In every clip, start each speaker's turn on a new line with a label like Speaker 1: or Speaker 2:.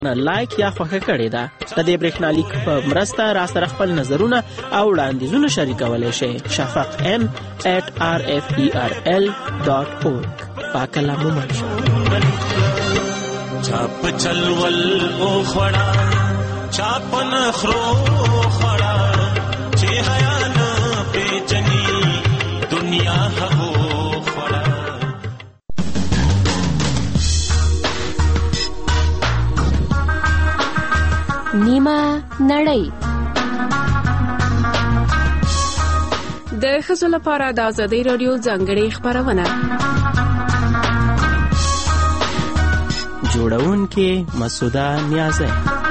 Speaker 1: لایک یا خوښه کړې ده. د دې برېښنالیک په مرسته راسره خپل نظرونه او وړاندیزونه شریکولی شئ. shafaqm@rferl.org. پاکله مو منشه.
Speaker 2: چاپ چلول او خړا چاپ نخرو خړا چې حیا نه پیچنی دنیا هغو خړا.
Speaker 3: نیمه نړۍ
Speaker 4: د ښځو لپاره د ازادۍ راډیو ځانګړې خپرونه.
Speaker 1: جوړونکې مسعوده نیازی.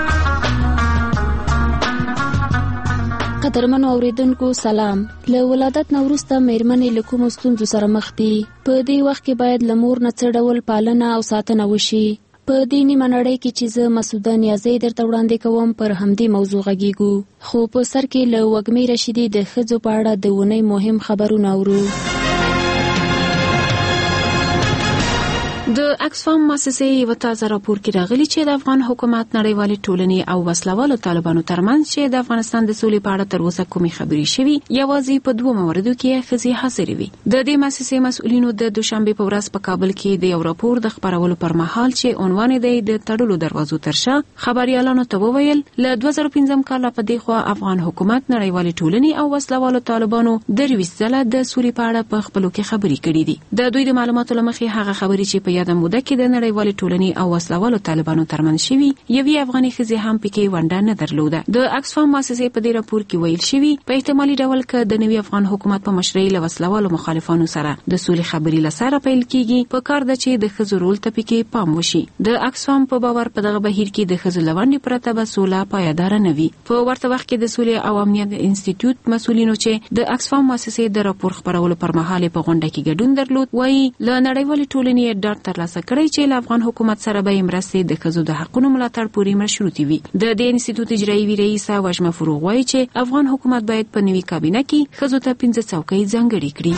Speaker 3: قدرمنو اوریدونکو سلام. له ولادت نه وروسته میرمنې له کومو ستونزو سره مخ دي؟ په دې وخت کې باید له مور نه څه ډول پالنه او ساتنه وشي؟ په دې نیمه نړۍ کې چې زه مسعوده نیازی درته وړاندې کوم پر همدې موضوع غږیږو. خو په سر کې له وږمې رشیدي د ښځو په اړه د اونۍ مهم خبرونه اورو.
Speaker 4: د اکسفام مؤسسې یو تازه راپور کې راغلي چې د افغان حکومت نړیوالې ټولنې او وسلوالو طالبانو ترمنځ چې د افغانستان د سولې په اړه تر اوسه کومې خبرې شوي یوازې په 2 موردو کې ښځې حاضرې وي. د دې مؤسسې مسؤلینو د دوشنبه په ورځ په کابل کې د یو راپور د خبرولو پر مهال چې عنوان یې د تړلو دروازو ترشا خبريالانو ته وویل له 2015 کال په دې خوا افغان حکومت نړیوالې ټولنې او وسلوالو طالبانو د 20 ځله د سولې په اړه په خپلو کې خبرې کړې دي. د دوی د معلوماتو لمخې هغه خبرې چې په یاده موده کې د نړیوالې ټولنې او وسلوالو طالبانو ترمنځ شوي یوې افغاني ښځې هم پکې ونډه نه درلوده. د اکسفام مؤسسې په دې راپور کې ویل شوي په احتمالي ډول که د نوي افغان حکومت په مشرۍ له وسلوالو مخالفانو سره د سولې خبرې لسره پیل کیږي په کار ده چې د ښځو رول ته پکې پام وشي. د اکسفام په باور په دغه بهیر کې د ښځو لونډې پرته به سوله پایدار نه وي. په ورته وخت کې د سولې او امنیت انسټیټیوټ مسؤلینو چې د اکسفام مؤسسې د راپور خبرولو پر مهال په غونډه کې ګډون درلود وایي له نړیوالې ټولنې ډاډ ترلاسه کړی چې له افغان حکومت سره به مرستې د ښځو د حقونو ملاتړ پورې مشروطې وي. د دې انسټیټیوټ اجرایي رئیسه وژمه فروغ وایي چې افغان حکومت باید په نوي کابینه کې ښځو ته 15 څوکۍ ځانګړې کړي.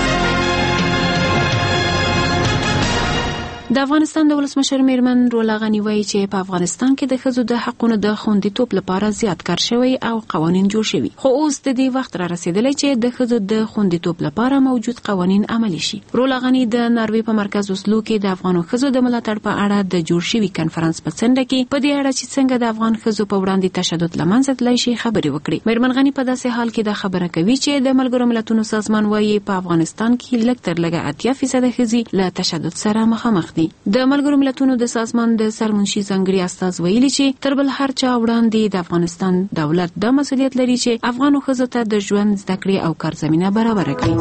Speaker 4: د افغانستان د ولسمشر میرمن رولا غنی وایي چې په افغانستان کې د ښځو د حقونو د خوندیتوب لپاره زیات کار شوی او قوانین جوړ شوي، خو اوس د دې وخت را رسیدلی چې د ښځو د خوندیتوب لپاره موجود قوانین عملي شي. رولا غنی د ناروې په مرکز اوسلو کې د افغانو ښځو د ملاتړ په اړه د جوړ شوي کنفرانس په څنډه کې په دې اړه چې څنګه د افغان ښځو په وړاندې تشدد له منځه تللی شي خبرې وکړې. میرمن غنی په داسې حال کې دا خبره کوي چې د ملګرو ملتونو سازمان وایي په افغانستان کې لږ تر لږه 80% ښځې له تشدد سره مخامخ دي. د ملګرو ملتونو د سازمان د سرمنشي ځانګړي استاذ ویلي چې تر بل هر چا وړاندې د افغانستان دولت د مسؤلیت لري چې افغانو ښځو ته د ژوند زده کړې او کار زمینه برابره کړي.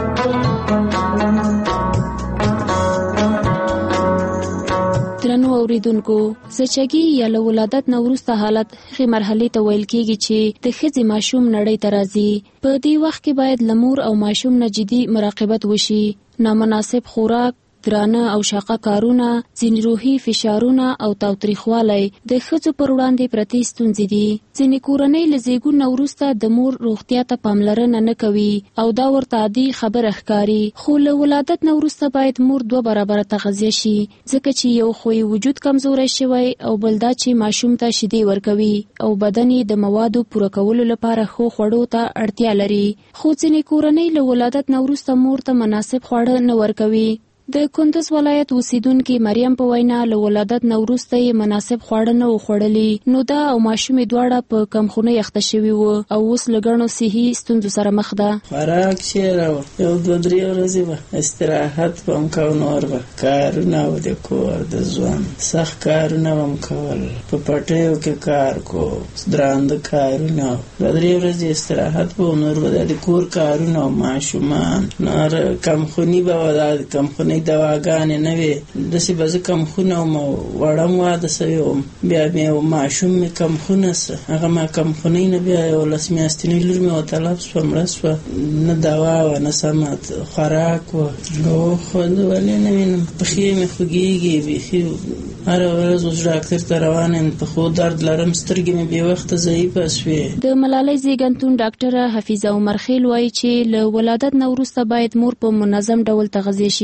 Speaker 3: درنو اوریدونکو، زچګي یا له ولادت نه وروسته حالت هغې مرحلې ته ویل کېږي چې د ښځې ماشوم نړۍ ته راځي. په دې وخت کې باید له مور او ماشوم نه جدي مراقبت وشي. نامناسب خوراک، درانه او شاقه کارونه، ځینې روحي فشارونه او تاوتریخوالی د ښځو پر وړاندې پرتې ستونزې دي. ځینې کورنۍ له زیږون نه وروسته د مور روغتیا ته پاملرنه نه کوي او دا ورته عادي خبره ښکاري، خو له ولادت نه وروسته باید مور 2 برابره تغذیه شي، ځکه چې یو خو یې وجود کمزوری شوی او بل دا چې ماشوم ته شیدې ورکوي او بدن یې د موادو پوره کولو لپاره ښو خوړو ته اړتیا لري. خو ځینې کورنۍ له ولادت نه وروسته مور ته مناسب خواړه نه ورکوي. د کندز ولایت اوسیدونکې مریم په وینا له ولادت نه وروسته یې مناسب خواړه نه وخوړلي، نو دا او ماشومې دواړه په کمخونۍ اخته شوي وو او اوس له ګڼو صحي ستونزو سره مخ ده.
Speaker 5: خوراک چې راوړ یو 2-3 ورځې به استراحت به هم کو، نور به کارونه او د کور د ژوند سخت کارونه به هم کول، په پټیو کې کار کو، درانده کارونه، 2-3 ورځې استراحت به، نور به د کور کارونه او ماشومان، نور کمخونی به ودا کمخونی دواګانې نه وي، داسې به زه کمخونه وم او وړم واده سوی وم، بیا مې ماشوم مې کمخونه سه، هغه ما کمخونۍ نه بیا 11 میاشتنۍ لور مې وطلب سوه، مړه سوه، نه دوا وه نه سمه خوراک وه، خود ولې نه وینم، پښې مې خوږېږي بیخي، هره ورځ اوس ډاکټر ته روان یم، پښو درد لرم، سترګې مې بې وخته ضعیفه سوې.
Speaker 3: د ملالۍ زیږنتون ډاکټره حفیظه عمر خیل وایي چې له ولادت نه وروسته باید مور په منظم ډول تغذیه شي، ځکه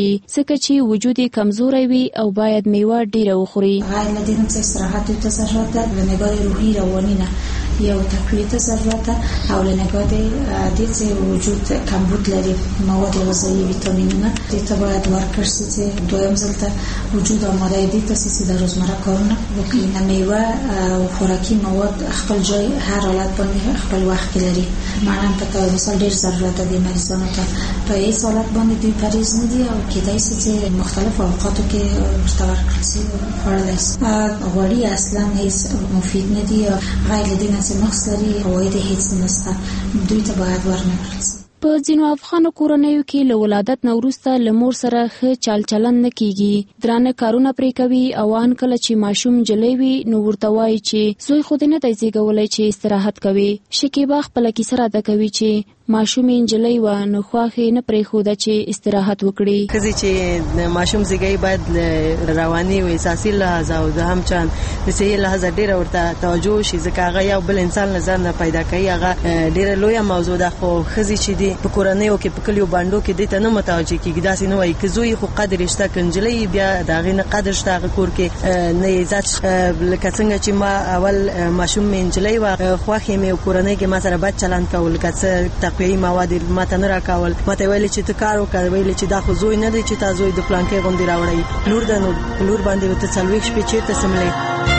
Speaker 3: ځکه چې وجود یې کمزوری وي او باید میوه ډیره وخوري.
Speaker 6: غیر له دې نه استراحت ته ضرورت ده، له نگاه روحی روانی نه یو تقویت ضرورت ده او له نگاه دې چې وجود کمبود لري مواد غذایی ویتامینونه دې ته باید ورکړل شي چې دویم ځل ته وجود آماده دي چې د روزمره کارونه وکړي. نه میوه او خوراکي مواد خپل جای هر حالت باندې خپل وخت لري. معلوم په مثال ډیر ضرورت دی مریضانو ته په هیڅ حالت باندې دوی پریز نه دي او کېدای شي چې مختلف اوقاتو کې ورته ورکړل شي خوړلی شي. غوړي اصلا هیڅ مفید نه دي، غیر له دې نه چې نقص لري عواید هیڅ نشته، دوی ته باید ورنکړل شي.
Speaker 3: په ځینو افغانو کورنیو کې له ولادت نه وروسته له مور سره ښه چال چلند نه کیږي، درانه کارونه پرې کوي او ان کله چې ماشوم جلی وي نو ورته وایي چې زوی خو دې نه دی زیږولی چې استراحت کوي. شکیبه خپله کیسه راته کوي چې ماشوم انجلی و نو خواخې نه پرېښوده چې استراحت وکړي.
Speaker 7: ښځې چې ماشوم زیږوي باید رواني او احساسي لحاظ او د هم چاند د صحي لحاظ ډېره ورته توجه شي، ځکه هغه یو بل انسان له ځان نه پیدا کوي. هغه ډېره لویه موضوع ده، خو ښځې چې دي په کورنیو کې په کلیو بانډو کې دې ته نه متوجه کېږي. داسې نه وایي که زوی خو قدر شته، که نجلۍ بیا د هغې نه قدر شته هغه کور کې نه عزت. لکه څنګه چې ما اول ماشوم مې نجلۍ وه، خوښې مې کورنۍ کې ما سره بد چلند کول، که څه تقویي مواد ماته نه راکول، ماته ویل چې ته کار وکړه، ویل چې دا خو زوی نه دی چې تا زوی د پلانکې غوندې راوړی، لور ده نو لور باندې ته 40 شپې چېرته سملې.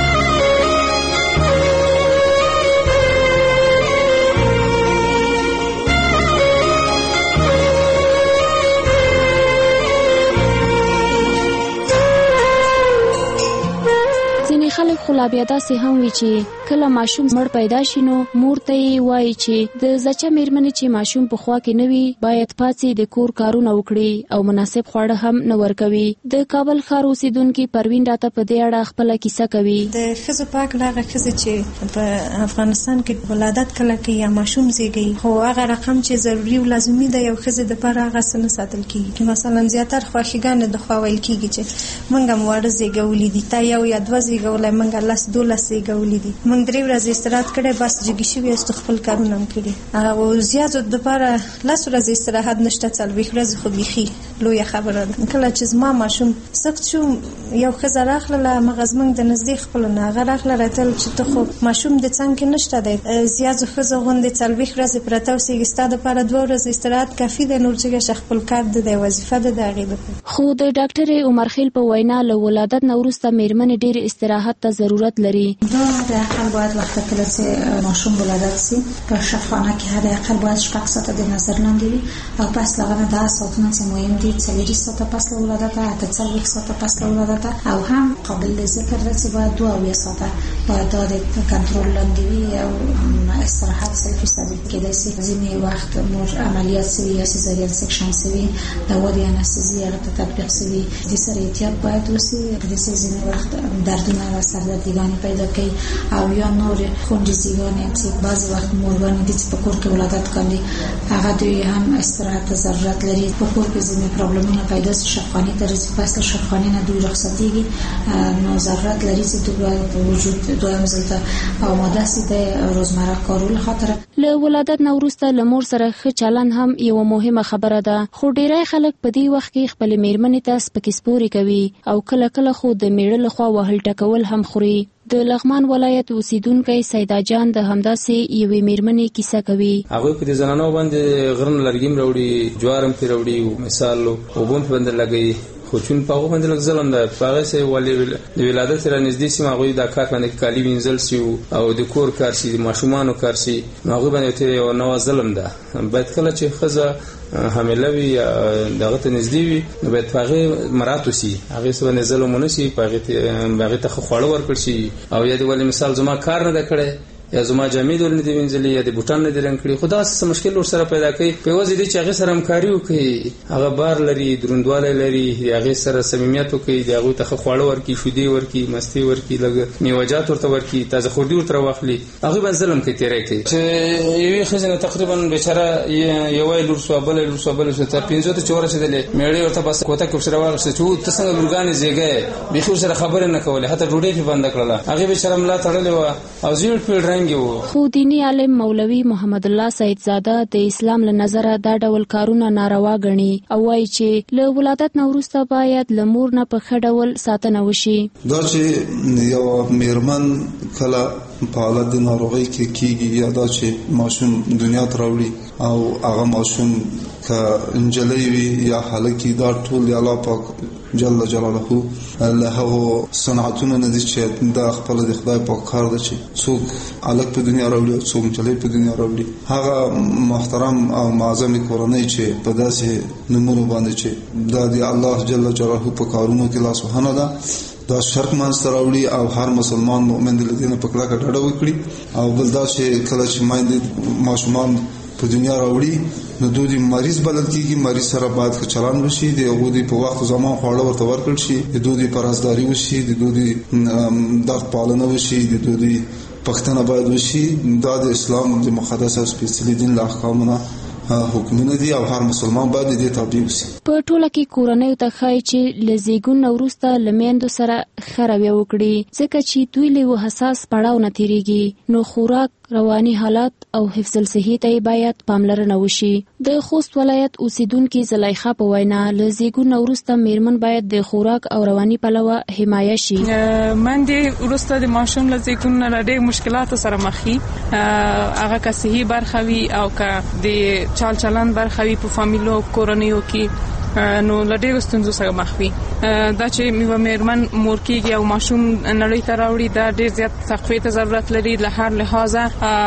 Speaker 3: خلک خو لا بیا داسې هم وي چې کله ماشوم مړ پیدا شي نو مور ته یې وایي چې د زچه میرمنې چې ماشوم په خوا کې نه وي باید پاتې د کور کارونه وکړي او مناسب خواړه هم نه ورکوي. د کابل ښار اوسیدونکي پروین راته په دې اړه خپله کیسه کوي.
Speaker 8: د ښځو په هکله هغه ښځې چې په افغانستان کې ولادت کله کوي یا ماشوم زیږوي، خو هغه رقم چې ضروري او لازمي ده یو ښځې دپاره هغه څه نه ساتل کېږي. مثلا زیاتر خواښیګانې د خوا ویل کېږي چې موږ هم واړه زیږولي دي، تا یو یا دوه زیږولی، موږ 10-12 زیږولي دي، موږ 3 ورځې استراحت کړی، بس جګې شوي یاستو، خپل کارونه هم کړي. هغه زیاتو دپاره 10 ورځې استراحت نشته، 40 ورځې خو بیخي لویه خبره ده. کله چې زما ماشوم سخت شو یو ښځه راغله همغه زموږ د نږدې خپلو نه، هغه راغله راتل چې ته خو ماشوم د څنګ کې نشته دی، زیاتو ښځو غوندې 40 ورځې پرته اوسېږي، ستا دپاره 2 ورځې استراحت کافي دی، نور جګه شه خپل کار ده دی، وظیفه ده د هغې دپاره.
Speaker 3: خو د ډاکټر عمر خیل په وینا له ولادت نه وروسته میرمنې ډېر استراحت ته ضرورت لري.
Speaker 6: دا د اقل باید وخت کله چې ماشوم ولادت شي په شفاخانه کې حد اقل باید 6 ساعته د نظر لاندې وي او پس له هغه 10 ساعتونه چې مهم دي، 40 ساعته پس له ولادت حتی 40 ساعته پس له ولادت، او هم قابل ذکر ده چې باید 2 ساعته باید د کنټرول لاندې وي او استراحت 100% کېدای شي. ځینې وخت مور عملیات شوي یا سیزارین سیکشن شوي، دوا د انستزي هغه ته تطبیق شوي، د سره احتیاط باید وشي. د ځینې وخت دردونه او سردردګانې پیدا کوي او یا نور خونریزی‌ګانې چې بعضې وخت مورګانې دي چې په کور کې ولادت کوي، هغه دوی هم استراحت ته ضرورت لري. په کور کې ځینې پرابلمونه پیدا شي، شفاخانې ته راځي، پس له شفاخانې نه دوی رخصتېږي، نو ضرورت لري چې دوی باید په وجود دویم ځل ته آماده شي د روزمره کارو له خاطره.
Speaker 3: له ولادت نه وروسته له مور سره ښه چلند هم یوه مهمه خبره ده، خو ډیری خلک په دې وخت کې خپلې میرمنې ته سپکې سپورې کوي او کله کله خو د میړه لخوا وهل ټکول هم خوري. د لغمان ولایت اوسیدونکی سیدا جان د همداسې یوې میرمنې کیسه کوي.
Speaker 9: هغوی په دې زنانو باندې غرن لرګي راوړي، جوار هم پرې راوړي، مثال اوبه هم باندې لګوي، خو چون په هغه باندې لږ ظلم ده. په هغې سې ولې د ولادت را نږدې سي هغوی دا کار باندې کالي وینځل سي او د کور کار سي، د ماشومانو کار سي، نو هغوی باندې یو نوع ظلم ده. باید کله چې ښځه حامله وي یا دغه ته نږدې وي نو باید په هغې مراعات وسي، هغې څه باندې ظلم ونه سي، په هغې ته ښه خواړه ورکړل شي. او یا د ولې مثال زما کار نه ده کړی یا زما جامې دول نه دي وینځلې یا د بوټان نه دي رنګ کړي، خو داسې څه مشکل ورسره پیدا کوي. په یوازې دې چې هغې سره همکاري وکړي، هغه بار لري، دروندوالی لري، هغې سره صمیمیت وکړي، د هغوی ته ښه خواړه ورکړي، شیدې ورکړي، مستې ورکړي، لږ میوهجات ورته ورکړي، تازه خوردي ورته واخلي، هغوی باندې ظلم کوي، تېری کوي. چې یوې ښځې نه تقریبا بیچاره یوه لور شوه، بله لور شوه، بله شوه، تر 5 ته چې ورسېدلې میړې ورته بس کوټه کې ورسره واخیسته چې ته څنګه لورګانې زېږی، بیخي ورسره خبرې نه کولې، حتی ډوډۍ پرې بنده کړله. هغې بیچاره ملا تړلې وه او زیړ پیړ رنګ څرنګه وو.
Speaker 3: خو دینی عالم مولوي محمد الله سید زاده د اسلام له نظره دا ډول کارونه ناروا ګڼي او وایي چې له ولادت نه وروسته باید له مور نه په ښه ډول ساتنه وشي.
Speaker 10: دا چې یو میرمن کله په حالت د ناروغۍ کې کیږي یا دا چې ماشوم دنیا ته راوړي او هغه ماشوم که انجلۍ وي یا هلکي، دا ټول الله پاک جل جلاله له هغو صنعتونو نه دي چې دا خپل د خدای پاک کار دی چې څوک هلک په دنیا راوړي او څوک انجلۍ په دنیا راوړي. هغه محترم او معظم کورنۍ چې په داسې نمونو باندې چې دا د الله جل جلاله په کارونو کې لاس وهنه ده، دا شرک منځته راوړي او هر مسلمان مؤمن د دې نه په کلکه ډډه وکړي. او بل دا چې کله چې میندې ماشومان په دنیا راوړي نو دوی مریض بلل کیږي، مریض سره باید که چلان وشي، د هغوی په وخت زمان خواړه ورته ورکړل شي، د دوی پرهیزګاري وشي، د دوی درد پالنه وشي، د دوی پښتنه باید وشي. دا د اسلام د مقدس او سپېڅلي دین له احکامونو حکمونه دي او هر مسلمان باید دې تابع وي.
Speaker 3: په ټوله کې کورنۍ ته ښایي چې له زیږون نه وروسته له میندو سره ښه رویه وکړي، ځکه چې دوی له یو حساس پړاو نه تېرېږي. نو خوراک، رواني حالات او حفظ الصحي ته باید پاملرنه وشي. د خوست ولایت اوسیدونکي زلیخا په وینا له زیږون نه وروسته میرمن باید د خوراک او رواني پلوه حمایه شي.
Speaker 11: منډې وروسته د ماشوم له زیږون نه ډېر مشکلاتو سره مخ وي، هغه که صحي برخه وي او که د چال چلن برخه وي په فامیلو کورنیو کې، نو له ډېرو ستونزو سره مخ وي. دا چې یوه میرمن مور کېږي او ماشوم نړۍ ته راوړي، دا ډېر زیات تقویې ته ضرورت لري له هر لحاظه.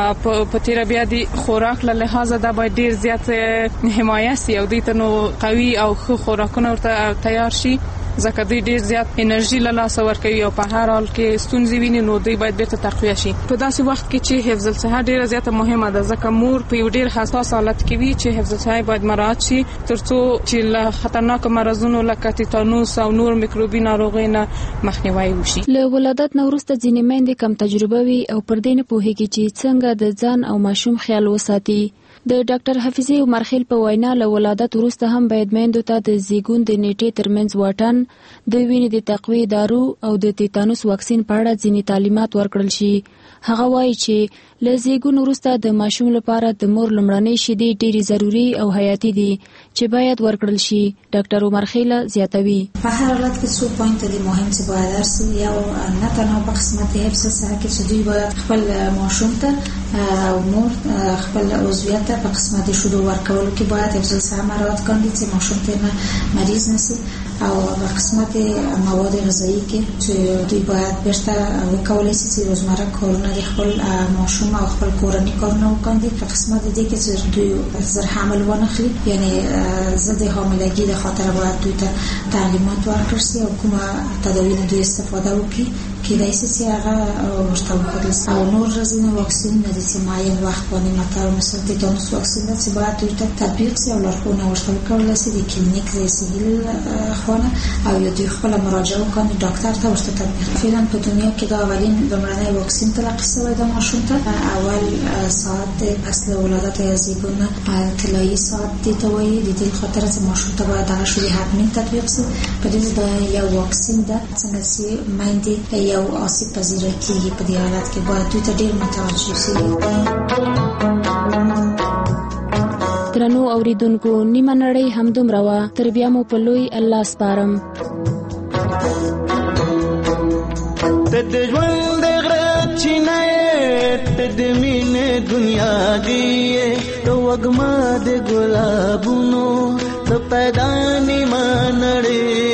Speaker 11: په تېره بیا د خوراک له لحاظه دا باید ډېر زیات حمایه سي او دوی ته نو قوي او ښه خوراکونه ورته تیار شي، ځکه دوی ډېر زیات انرژي له لاسه ورکوي او په هر حال کې ستونزې ویني، نو دوی باید بیرته تقویه شي. په داسې وخت کې چې حفظ الصحه ډېره زیاته مهمه ده، ځکه مور په یو ډېر حساس حالت کې وي چې حفظ الصحه باید مراعات شي تر څو چې له خطرناکو مرضونو لکه تیتانوس او نور میکروبي ناروغۍ نه مخنیوی وشي.
Speaker 3: له ولادت نه وروسته ځینې میندې کم تجربه وي او پر دې نه پوهېږي چې څنګه د ځان او ماشوم خیال وساتي. د ډاکټر حفیظي عمر خیل په وینا له ولادت وروسته هم باید میندو ته د زیږون د نیټې ترمنځ واټن، د وینې د تقویې دارو او د تیتانوس واکسین په اړه ځینې تعلیمات ورکړل شي. هغه وایي چې له زیږون وروسته د ماشوم لپاره د مور لومړنۍ شیدې ډېرې ضروري او حیاتي دي چې باید ورکړل شي. ډاکټر عمر خیل زیاتوي
Speaker 6: په هر حالت کې څو پوینټ دي مهم چې باید درسي، یو نه تنها په قسمت حفظ الصحه کې چې دوی باید خپل ماشوم ته او مور خپل عضویت ته په قسمت شیدو ورکولو کې باید حفظ الصحه مراعات کړي چې ماشوم ته مریض نشي، او په قسمت مواد غذایی کې چې دوی باید بیرته وکولای شي چې روزمره کارونه د خپل ماشوم او خپل کورنۍ کارونه وکړي. په قسمت دې کې چې دوی زر حمل ونخلي، یعنی ضد حاملګي د خاطر باید دوی ته تعلیمات ورکړل شي او کومه تداوی نه دوی استفاده وکړي کېدای شي چې هغه ورته وکړل شي. او نور ځینې واکسینونه دي چې معین وخت باندې مثلا مثل تیتانوس واکسین چې باید دوی ته تطبیق شي او لارښوونه ورته وکړل شي د کلینیک د صحي خونه او یا دوی خپل مراجعه وکړي ډاکټر ته ورته تطبیق. فعلا په دنیا کې دا اولین لومړنی واکسین تلقي شوی د ماشوم ته اول ساعت پس له ولادت یا زیږون طلایي ساعت دي ته وایي، د دې خاطر چې ماشوم ته باید هغه شوی حتمي تطبیق شي. په دې دا یو واکسین ده څنګه چې میندې یو آسیب پذیره کېږي، په دې حالت کې باید دوی ته ډېر متوجه شي.
Speaker 3: درنو اوریدونکو، نیمه نړۍ همدومره وه، تر بیا مو په لوی الله سپارم.
Speaker 12: ته د ژوند د غره چینه یې، ته د مینې دنیا دی، ته وږمه د ګلابونو، ته پیدا نیمه نړۍ